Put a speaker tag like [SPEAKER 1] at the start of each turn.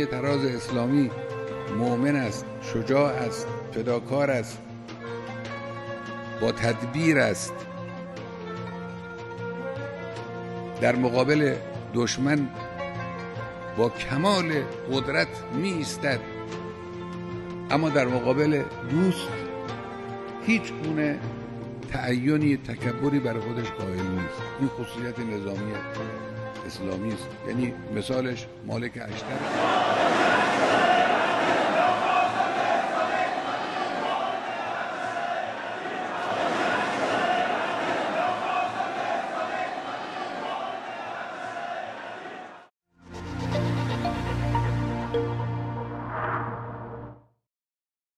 [SPEAKER 1] طراز اسلامی مؤمن است، شجاع است، فداکار است، با تدبیر است، در مقابل دشمن با کمال قدرت می ایستد، اما در مقابل دوست هیچ گونه تعینی تکبری برای خودش قائل نیست. این خصوصیت نظامی اسلامی است. یعنی مثالش مالک اشتر.